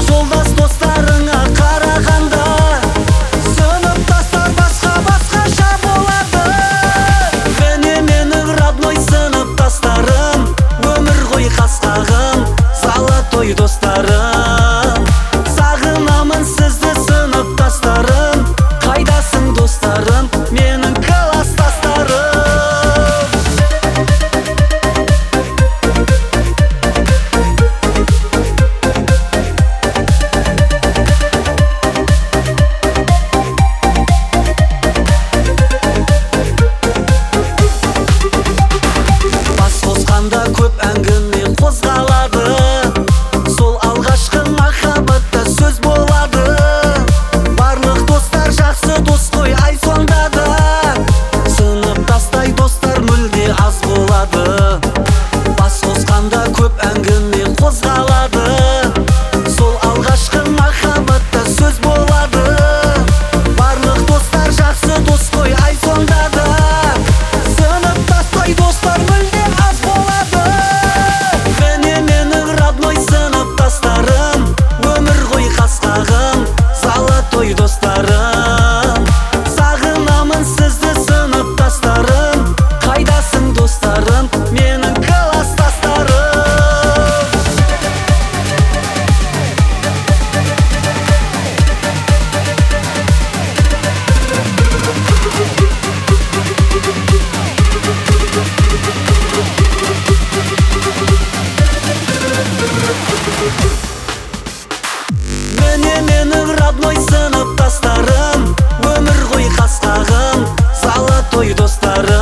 жолдас достарыңа қарағанда сыныптастар басқаша болады. Міне менің родной сыныптастарым, өмір ғой қас-қағым, золотой достарым. Сағынамын сізді сыныптастарым, қайдасың достарым, менің класстастарым. Көп әңгіме қозғалады, сол алғашқы махаббатта сөз болады. Барлық достар жақсы дос қой, ай сонда да сыныптастай достар мүлде аз болады. Бас қосқанда көп әңгіме қозғалады, сол алғашқы махаббатта сөз болады. Барлық достар жақсы дос қой, ай сонда да сыныптастай достар мүлде аз болады. Өмір ғой қас-қағым, золотой достарым. Сағынамын сізді сыныптастарым, қайдасың достарым, менің класстастарым. Міне менің родной сыныптастарым, өмір ғой қас-қағым, золотой достарым.